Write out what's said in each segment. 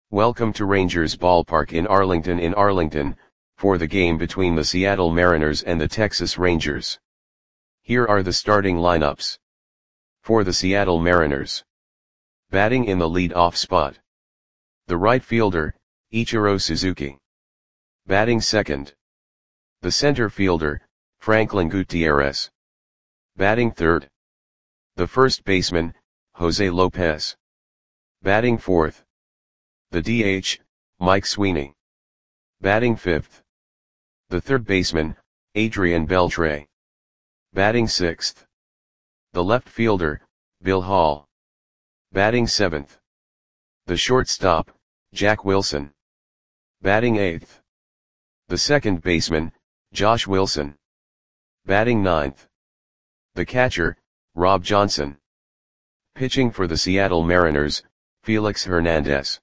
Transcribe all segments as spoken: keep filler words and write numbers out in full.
Welcome to Rangers Ballpark in Arlington in Arlington, for the game between the Seattle Mariners and the Texas Rangers. Here are the starting lineups. For the Seattle Mariners. Batting in the lead-off spot. The right fielder, Ichiro Suzuki. Batting second. The center fielder, Franklin Gutierrez. Batting third. The first baseman, Jose Lopez. Batting fourth. The D H, Mike Sweeney. Batting fifth. The third baseman, Adrian Beltre. Batting sixth. The left fielder, Bill Hall. Batting seventh. The shortstop, Jack Wilson. Batting eighth. The second baseman, Josh Wilson. Batting ninth. The catcher, Rob Johnson. Pitching for the Seattle Mariners, Felix Hernandez.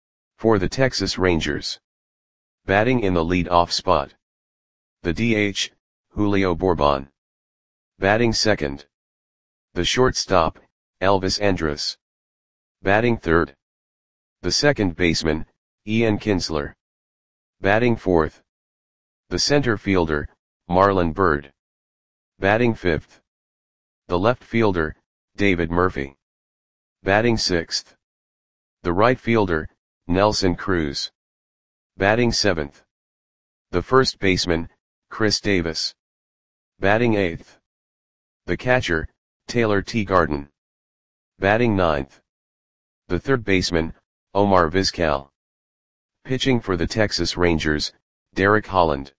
For the Texas Rangers. Batting in the lead-off spot. The D H, Julio Bourbon. Batting second. The shortstop, Elvis Andrus. Batting third. The second baseman, Ian Kinsler. Batting fourth. The center fielder, Marlon Byrd. Batting fifth. The left fielder, David Murphy. Batting sixth. The right fielder, Nelson Cruz. Batting seventh. The first baseman, Chris Davis. Batting eighth. The catcher, Taylor Teagarden. Batting ninth. The third baseman, Omar Vizquel. Pitching for the Texas Rangers, Derek Holland.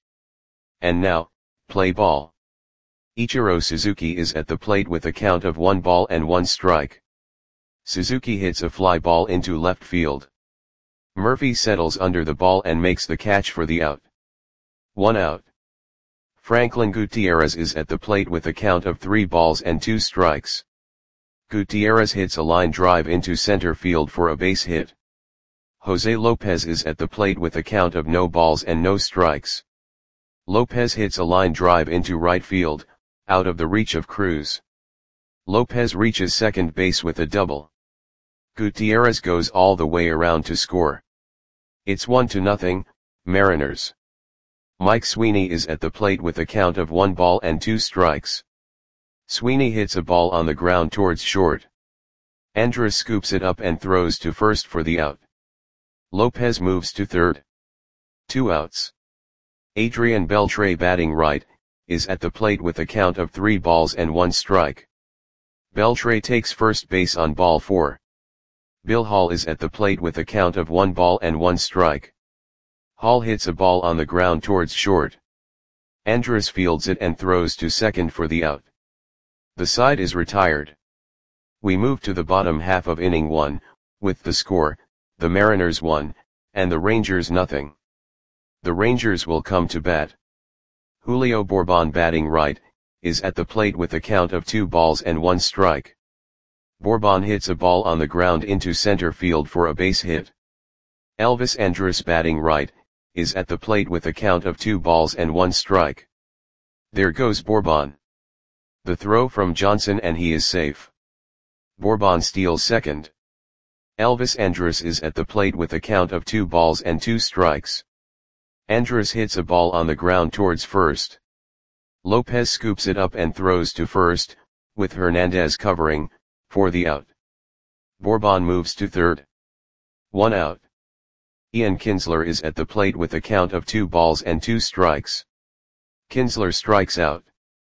And now, play ball. Ichiro Suzuki is at the plate with a count of one ball and one strike. Suzuki hits a fly ball into left field. Murphy settles under the ball and makes the catch for the out. One out. Franklin Gutierrez is at the plate with a count of three balls and two strikes. Gutierrez hits a line drive into center field for a base hit. Jose Lopez is at the plate with a count of no balls and no strikes. Lopez hits a line drive into right field, out of the reach of Cruz. Lopez reaches second base with a double. Gutierrez goes all the way around to score. It's one to nothing, Mariners. Mike Sweeney is at the plate with a count of one ball and two strikes. Sweeney hits a ball on the ground towards short. Andrus scoops it up and throws to first for the out. Lopez moves to third. Two outs. Adrian Beltre, batting right, is at the plate with a count of three balls and one strike. Beltre takes first base on ball four. Bill Hall is at the plate with a count of one ball and one strike. Hall hits a ball on the ground towards short. Andrus fields it and throws to second for the out. The side is retired. We move to the bottom half of inning one, with the score, the Mariners one, and the Rangers nothing. The Rangers will come to bat. Julio Bourbon, batting right, is at the plate with a count of two balls and one strike. Bourbon hits a ball on the ground into center field for a base hit. Elvis Andrus, batting right, is at the plate with a count of two balls and one strike. There goes Bourbon. The throw from Johnson and he is safe. Bourbon steals second. Elvis Andrus is at the plate with a count of two balls and two strikes. Andrus hits a ball on the ground towards first. Lopez scoops it up and throws to first, with Hernandez covering, for the out. Bourbon moves to third. One out. Ian Kinsler is at the plate with a count of two balls and two strikes. Kinsler strikes out.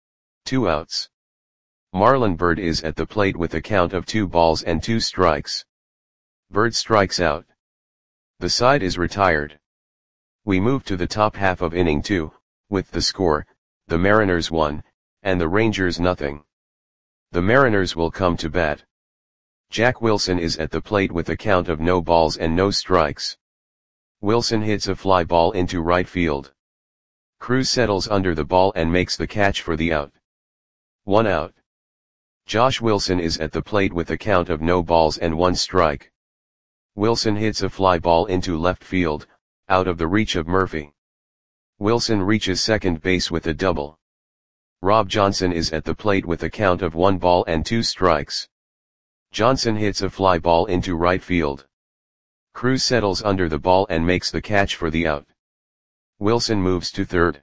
Two outs. Marlon Byrd is at the plate with a count of two balls and two strikes. Byrd strikes out. The side is retired. We move to the top half of inning two, with the score, the Mariners one, and the Rangers nothing. The Mariners will come to bat. Jack Wilson is at the plate with a count of no balls and no strikes. Wilson hits a fly ball into right field. Cruz settles under the ball and makes the catch for the out. One out. Josh Wilson is at the plate with a count of no balls and one strike. Wilson hits a fly ball into left field, out of the reach of Murphy. Wilson reaches second base with a double. Rob Johnson is at the plate with a count of one ball and two strikes. Johnson hits a fly ball into right field. Cruz settles under the ball and makes the catch for the out. Wilson moves to third.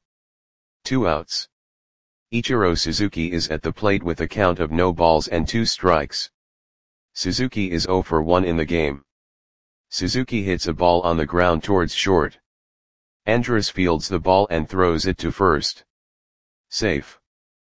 Two outs. Ichiro Suzuki is at the plate with a count of no balls and two strikes. Suzuki is zero for one in the game. Suzuki hits a ball on the ground towards short. Andrus fields the ball and throws it to first. Safe.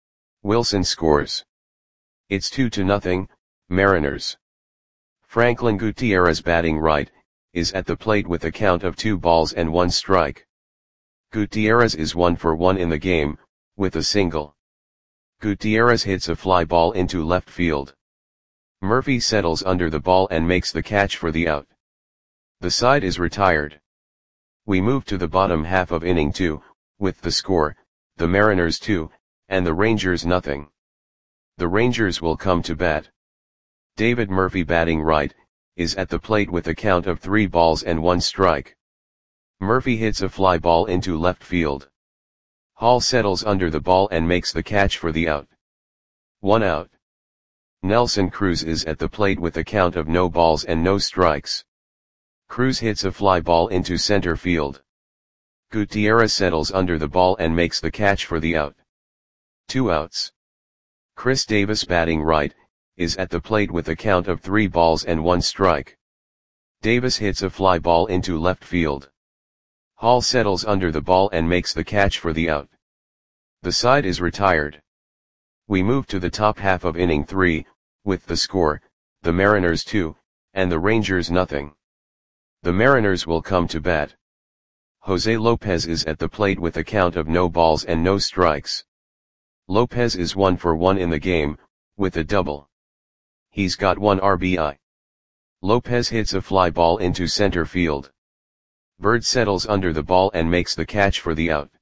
Wilson scores. It's two to nothing, Mariners. Franklin Gutierrez, batting right, is at the plate with a count of two balls and one strike. Gutierrez is one for one in the game, with a single. Gutierrez hits a fly ball into left field. Murphy settles under the ball and makes the catch for the out. The side is retired. We move to the bottom half of inning two, with the score, the Mariners two, and the Rangers nothing. The Rangers will come to bat. David Murphy, batting right, is at the plate with a count of three balls and one strike. Murphy hits a fly ball into left field. Hall settles under the ball and makes the catch for the out. One out. Nelson Cruz is at the plate with a count of no balls and no strikes. Cruz hits a fly ball into center field. Gutierrez settles under the ball and makes the catch for the out. Two outs. Chris Davis, batting right, is at the plate with a count of three balls and one strike. Davis hits a fly ball into left field. Hall settles under the ball and makes the catch for the out. The side is retired. We move to the top half of inning three, with the score, the Mariners two, and the Rangers nothing. The Mariners will come to bat. Jose Lopez is at the plate with a count of no balls and no strikes. Lopez is one for one in the game, with a double. He's got one R B I. Lopez hits a fly ball into center field. Bird settles under the ball and makes the catch for the out.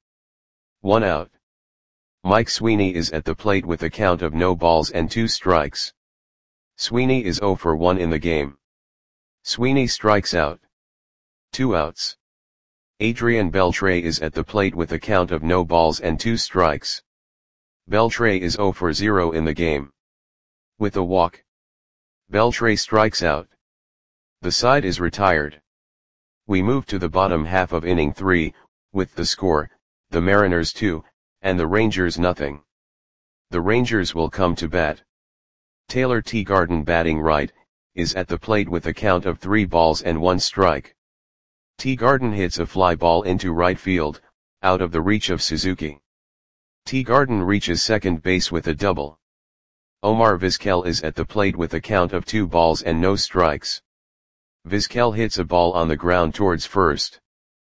One out. Mike Sweeney is at the plate with a count of no balls and two strikes. Sweeney is zero for one in the game. Sweeney strikes out. Two outs. Adrian Beltre is at the plate with a count of no balls and two strikes. Beltre is zero for zero in the game. With a walk. Beltre strikes out. The side is retired. We move to the bottom half of inning three, with the score, the Mariners two, and the Rangers nothing. The Rangers will come to bat. Taylor Teagarden, batting right, is at the plate with a count of three balls and one strike. Teagarden hits a fly ball into right field, out of the reach of Suzuki. Teagarden reaches second base with a double. Omar Vizquel is at the plate with a count of two balls and no strikes. Vizquel hits a ball on the ground towards first.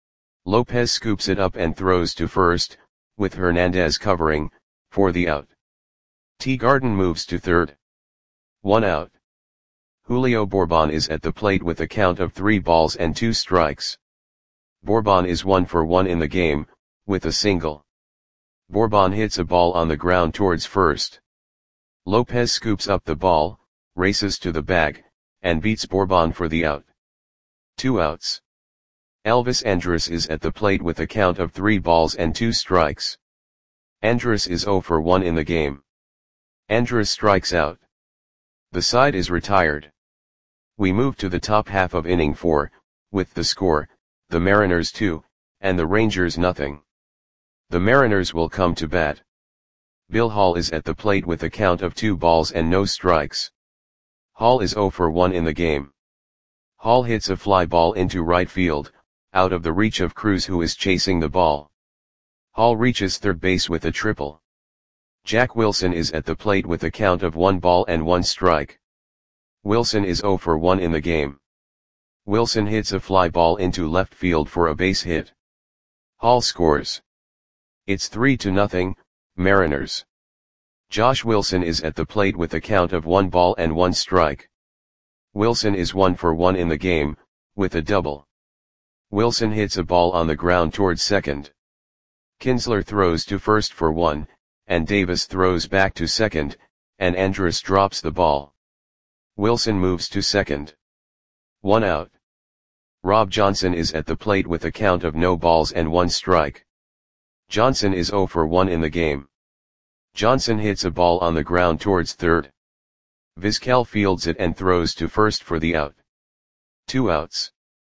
Lopez scoops it up and throws to first, with Hernandez covering, for the out. Teagarden moves to third. One out. Julio Bourbon is at the plate with a count of three balls and two strikes. Bourbon is one for one in the game, with a single. Bourbon hits a ball on the ground towards first. Lopez scoops up the ball, races to the bag, and beats Bourbon for the out. Two outs. Elvis Andrus is at the plate with a count of three balls and two strikes. Andrus is zero for one in the game. Andrus strikes out. The side is retired. We move to the top half of inning four, with the score, the Mariners two, and the Rangers nothing. The Mariners will come to bat. Bill Hall is at the plate with a count of two balls and no strikes. Hall is zero for one in the game. Hall hits a fly ball into right field, out of the reach of Cruz, who is chasing the ball. Hall reaches third base with a triple. Jack Wilson is at the plate with a count of one ball and one strike. Wilson is zero for one in the game. Wilson hits a fly ball into left field for a base hit. Hall scores. It's three to nothing, Mariners. Josh Wilson is at the plate with a count of one ball and one strike. Wilson is one for one in the game, with a double. Wilson hits a ball on the ground towards second. Kinsler throws to first for one, and Davis throws back to second, and Andrus drops the ball. Wilson moves to second. One out. Rob Johnson is at the plate with a count of no balls and one strike. Johnson is zero for one in the game. Johnson hits a ball on the ground towards third. Vizquel fields it and throws to first for the out. Two outs.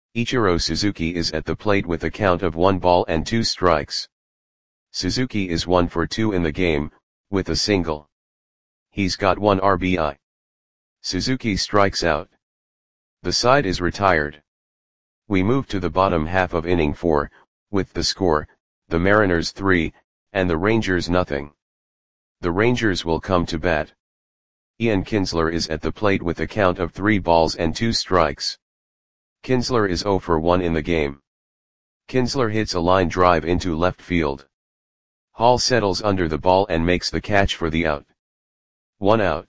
Ichiro Suzuki is at the plate with a count of one ball and two strikes. Suzuki is one for two in the game, with a single. He's got one R B I. Suzuki strikes out. The side is retired. We move to the bottom half of inning four, with the score, the Mariners three, and the Rangers nothing. The Rangers will come to bat. Ian Kinsler is at the plate with a count of three balls and two strikes. Kinsler is zero for one in the game. Kinsler hits a line drive into left field. Hall settles under the ball and makes the catch for the out. One out.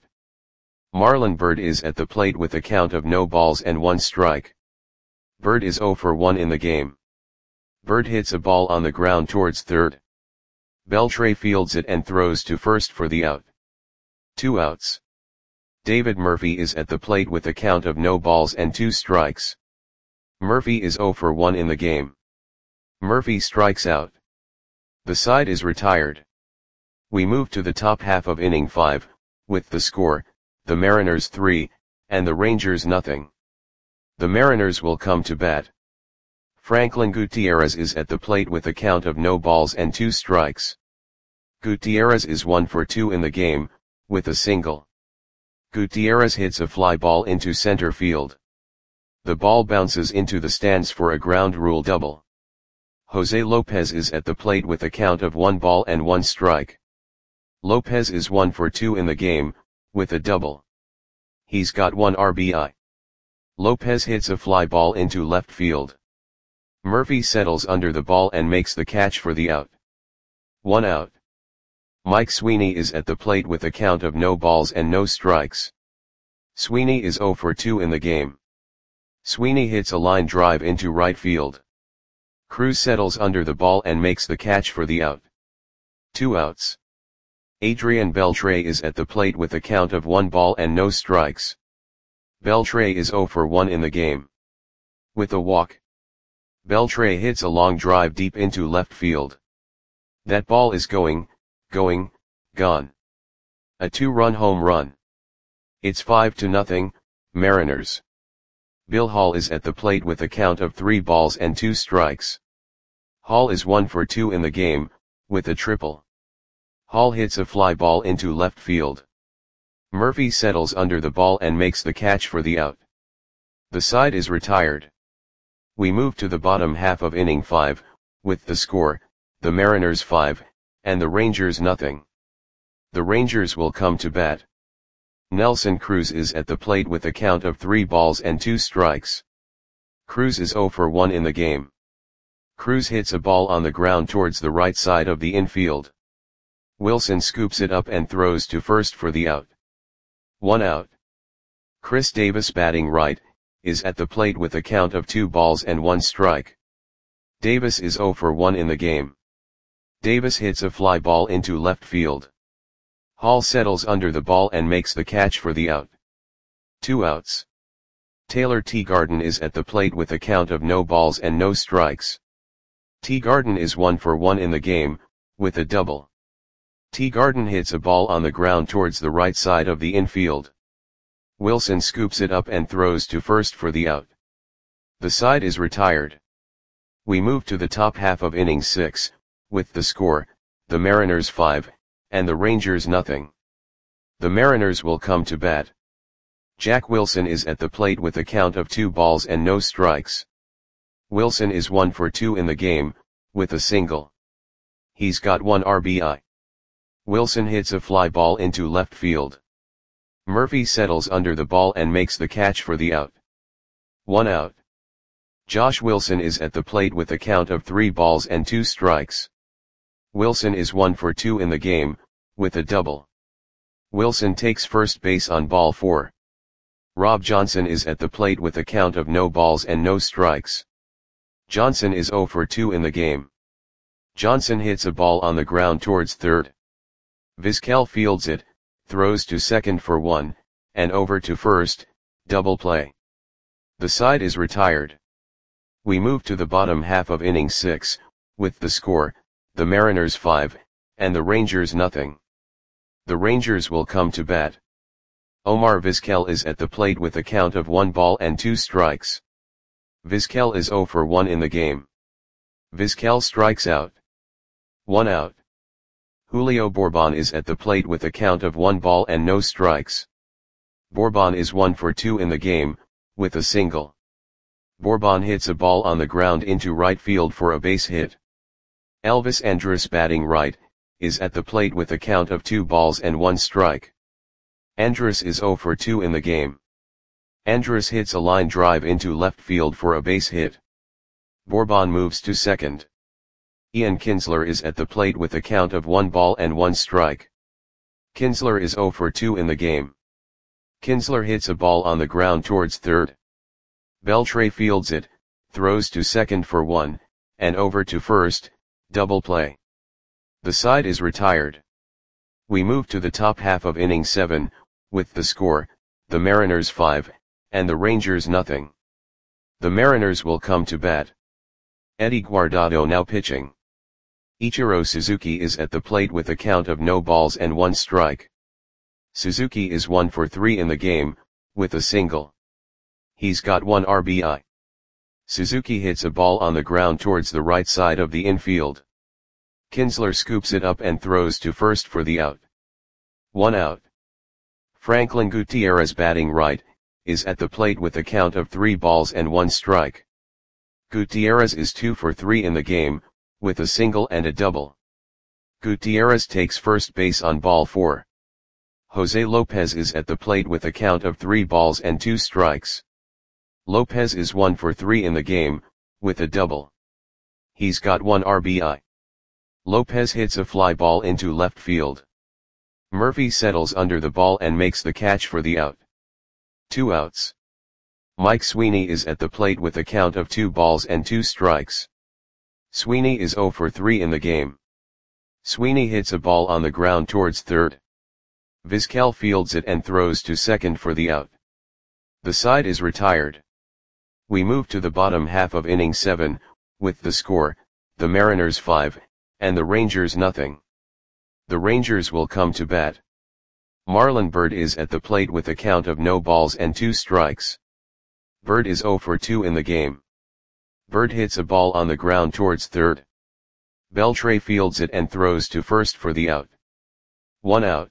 Marlon Byrd is at the plate with a count of no balls and one strike. Byrd is zero for one in the game. Byrd hits a ball on the ground towards third. Beltre fields it and throws to first for the out. Two outs. David Murphy is at the plate with a count of no balls and two strikes. Murphy is zero for one in the game. Murphy strikes out. The side is retired. We move to the top half of inning five, with the score, the Mariners three, and the Rangers nothing. The Mariners will come to bat. Franklin Gutierrez is at the plate with a count of no balls and two strikes. Gutierrez is one for two in the game, with a single. Gutierrez hits a fly ball into center field. The ball bounces into the stands for a ground rule double. Jose Lopez is at the plate with a count of one ball and one strike. Lopez is one for two in the game, with a double. He's got one R B I. Lopez hits a fly ball into left field. Murphy settles under the ball and makes the catch for the out. One out. Mike Sweeney is at the plate with a count of no balls and no strikes. Sweeney is zero for two in the game. Sweeney hits a line drive into right field. Cruz settles under the ball and makes the catch for the out. Two outs. Adrian Beltre is at the plate with a count of one ball and no strikes. Beltre is zero for one in the game. With a walk. Beltre hits a long drive deep into left field. That ball is going, going, gone. A two-run home run. It's five to nothing, Mariners. Bill Hall is at the plate with a count of three balls and two strikes. Hall is one for two in the game, with a triple. Hall hits a fly ball into left field. Murphy settles under the ball and makes the catch for the out. The side is retired. We move to the bottom half of inning five, with the score, the Mariners five, and the Rangers nothing. The Rangers will come to bat. Nelson Cruz is at the plate with a count of three balls and two strikes. Cruz is zero for one in the game. Cruz hits a ball on the ground towards the right side of the infield. Wilson scoops it up and throws to first for the out. One out. Chris Davis, batting right, is at the plate with a count of two balls and one strike. Davis is zero for one in the game. Davis hits a fly ball into left field. Hall settles under the ball and makes the catch for the out. Two outs. Taylor Teagarden is at the plate with a count of no balls and no strikes. Teagarden is one for one in the game, with a double. Teagarden hits a ball on the ground towards the right side of the infield. Wilson scoops it up and throws to first for the out. The side is retired. We move to the top half of inning six, with the score, the Mariners five, and the Rangers nothing. The Mariners will come to bat. Jack Wilson is at the plate with a count of two balls and no strikes. Wilson is one for two in the game, with a single. He's got one R B I. Wilson hits a fly ball into left field. Murphy settles under the ball and makes the catch for the out. One out. Josh Wilson is at the plate with a count of three balls and two strikes. Wilson is one for two in the game, with a double. Wilson takes first base on ball four. Rob Johnson is at the plate with a count of no balls and no strikes. Johnson is zero for two in the game. Johnson hits a ball on the ground towards third. Vizquel fields it, throws to second for one, and over to first, double play. The side is retired. We move to the bottom half of inning six, with the score, the Mariners five, and the Rangers nothing. The Rangers will come to bat. Omar Vizquel is at the plate with a count of one ball and two strikes. Vizquel is zero for one in the game. Vizquel strikes out. One out. Julio Bourbon is at the plate with a count of one ball and no strikes. Bourbon is one for two in the game, with a single. Bourbon hits a ball on the ground into right field for a base hit. Elvis Andrus, batting right, is at the plate with a count of two balls and one strike. Andrus is zero for two in the game. Andrus hits a line drive into left field for a base hit. Bourbon moves to second. Ian Kinsler is at the plate with a count of one ball and one strike. Kinsler is zero for two in the game. Kinsler hits a ball on the ground towards third. Beltre fields it, throws to second for one, and over to first, double play. The side is retired. We move to the top half of inning seven, with the score, the Mariners five, and the Rangers nothing. The Mariners will come to bat. Eddie Guardado now pitching. Ichiro Suzuki is at the plate with a count of no balls and one strike. Suzuki is one for three in the game, with a single. He's got one R B I. Suzuki hits a ball on the ground towards the right side of the infield. Kinsler scoops it up and throws to first for the out. One out. Franklin Gutierrez, batting right, is at the plate with a count of three balls and one strike. Gutierrez is two for three in the game, with a single and a double. Gutierrez takes first base on ball four. Jose Lopez is at the plate with a count of three balls and two strikes. Lopez is one for three in the game, with a double. He's got one R B I. Lopez hits a fly ball into left field. Murphy settles under the ball and makes the catch for the out. Two outs. Mike Sweeney is at the plate with a count of two balls and two strikes. Sweeney is zero for three in the game. Sweeney hits a ball on the ground towards third. Vizquel fields it and throws to second for the out. The side is retired. We move to the bottom half of inning seven, with the score, the Mariners five, and the Rangers nothing. The Rangers will come to bat. Marlon Byrd is at the plate with a count of no balls and two strikes. Byrd is zero for two in the game. Byrd hits a ball on the ground towards third. Beltre fields it and throws to first for the out. One out.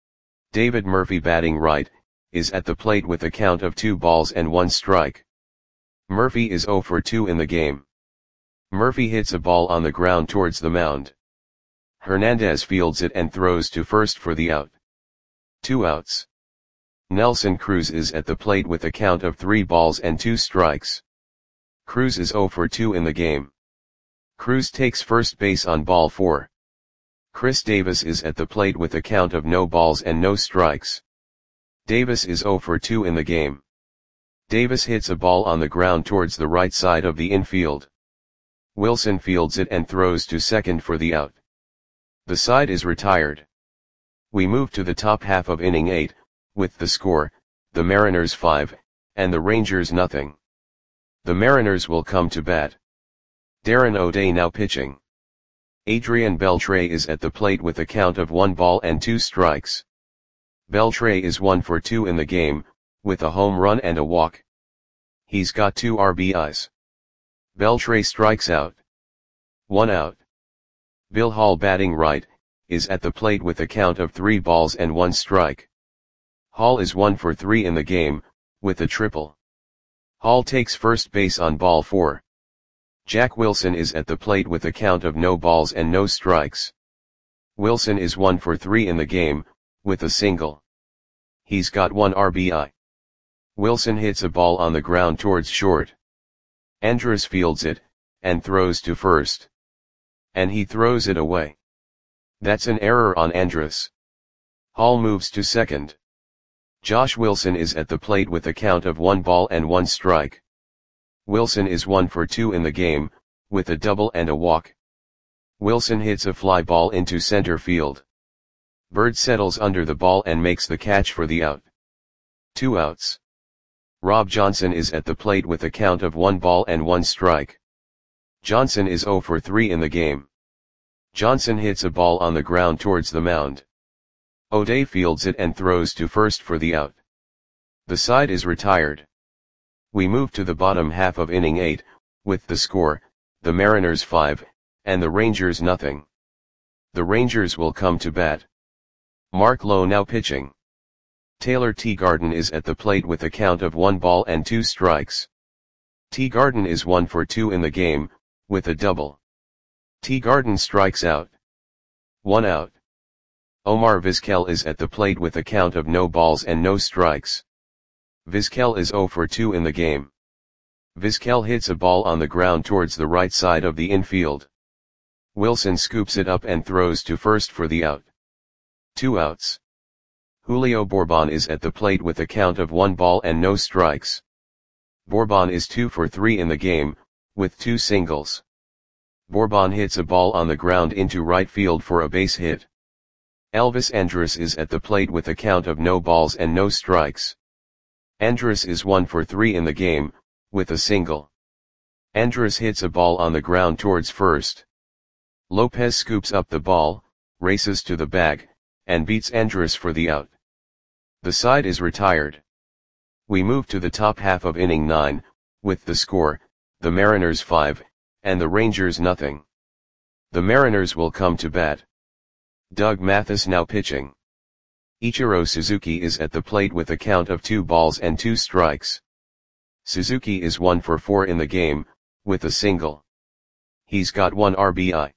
David Murphy, batting right, is at the plate with a count of two balls and one strike. Murphy is zero for two in the game. Murphy hits a ball on the ground towards the mound. Hernandez fields it and throws to first for the out. Two outs. Nelson Cruz is at the plate with a count of three balls and two strikes. Cruz is zero for two in the game. Cruz takes first base on ball four. Chris Davis is at the plate with a count of no balls and no strikes. Davis is zero for two in the game. Davis hits a ball on the ground towards the right side of the infield. Wilson fields it and throws to second for the out. The side is retired. We move to the top half of inning eight, with the score, the Mariners five, and the Rangers nothing. The Mariners will come to bat. Darren O'Day now pitching. Adrian Beltre is at the plate with a count of one ball and two strikes. Beltre is one for two in the game, with a home run and a walk. He's got two R B Is. Beltre strikes out. One out. Bill Hall, batting right, is at the plate with a count of three balls and one strike. Hall is one for three in the game, with a triple. Hall takes first base on ball four. Jack Wilson is at the plate with a count of no balls and no strikes. Wilson is one for three in the game, with a single. He's got one R B I. Wilson hits a ball on the ground towards short. Andrus fields it, and throws to first. And he throws it away. That's an error on Andrus. Hall moves to second. Josh Wilson is at the plate with a count of one ball and one strike. Wilson is one for two in the game, with a double and a walk. Wilson hits a fly ball into center field. Byrd settles under the ball and makes the catch for the out. Two outs. Rob Johnson is at the plate with a count of one ball and one strike. Johnson is zero for three in the game. Johnson hits a ball on the ground towards the mound. O'Day fields it and throws to first for the out. The side is retired. We move to the bottom half of inning eight, with the score, the Mariners five, and the Rangers nothing. The Rangers will come to bat. Mark Lowe now pitching. Taylor Teagarden is at the plate with a count of one ball and two strikes. Teagarden is one for two in the game, with a double. Teagarden strikes out. One out. Omar Vizquel is at the plate with a count of no balls and no strikes. Vizquel is zero for two in the game. Vizquel hits a ball on the ground towards the right side of the infield. Wilson scoops it up and throws to first for the out. Two outs. Julio Bourbon is at the plate with a count of one ball and no strikes. Bourbon is two for three in the game, with two singles. Bourbon hits a ball on the ground into right field for a base hit. Elvis Andrus is at the plate with a count of no balls and no strikes. Andrus is one for three in the game, with a single. Andrus hits a ball on the ground towards first. Lopez scoops up the ball, races to the bag, and beats Andrus for the out. The side is retired. We move to the top half of inning nine, with the score, the Mariners five, and the Rangers nothing. The Mariners will come to bat. Doug Mathis now pitching. Ichiro Suzuki is at the plate with a count of two balls and two strikes. Suzuki is one for four in the game, with a single. He's got one R B I.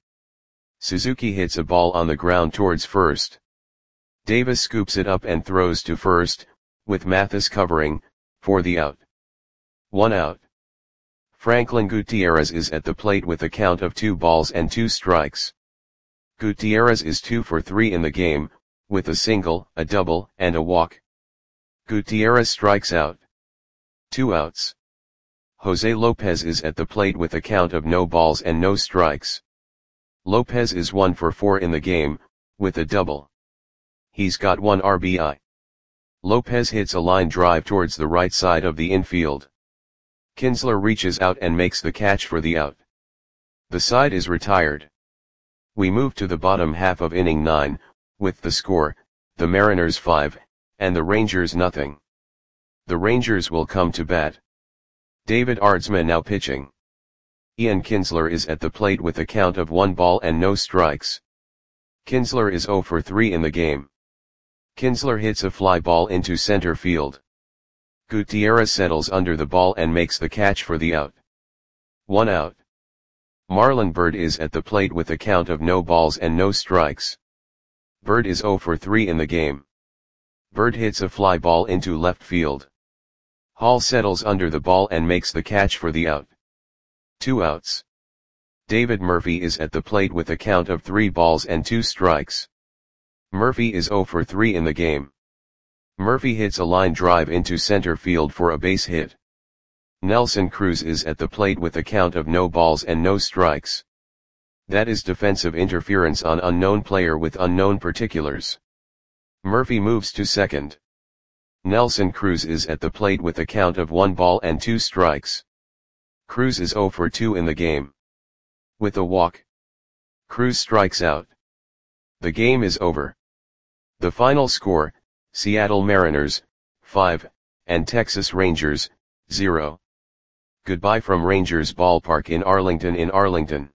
Suzuki hits a ball on the ground towards first. Davis scoops it up and throws to first, with Mathis covering, for the out. One out. Franklin Gutierrez is at the plate with a count of two balls and two strikes. Gutierrez is two for three in the game, with a single, a double, and a walk. Gutierrez strikes out. Two outs. Jose Lopez is at the plate with a count of no balls and no strikes. Lopez is one for four in the game, with a double. He's got one R B I. Lopez hits a line drive towards the right side of the infield. Kinsler reaches out and makes the catch for the out. The side is retired. We move to the bottom half of inning nine, with the score, the Mariners five, and the Rangers nothing. The Rangers will come to bat. David Aardsma now pitching. Ian Kinsler is at the plate with a count of one ball and no strikes. Kinsler is zero for three in the game. Kinsler hits a fly ball into center field. Gutierrez settles under the ball and makes the catch for the out. One out. Marlon Byrd is at the plate with a count of no balls and no strikes. Byrd is zero for three in the game. Byrd hits a fly ball into left field. Hall settles under the ball and makes the catch for the out. Two outs. David Murphy is at the plate with a count of three balls and two strikes. Murphy is zero for three in the game. Murphy hits a line drive into center field for a base hit. Nelson Cruz is at the plate with a count of no balls and no strikes. That is defensive interference on unknown player with unknown particulars. Murphy moves to second. Nelson Cruz is at the plate with a count of one ball and two strikes. Cruz is zero for two in the game. With a walk. Cruz strikes out. The game is over. The final score, Seattle Mariners, five, and Texas Rangers, zero. Goodbye from Rangers Ballpark in Arlington in Arlington.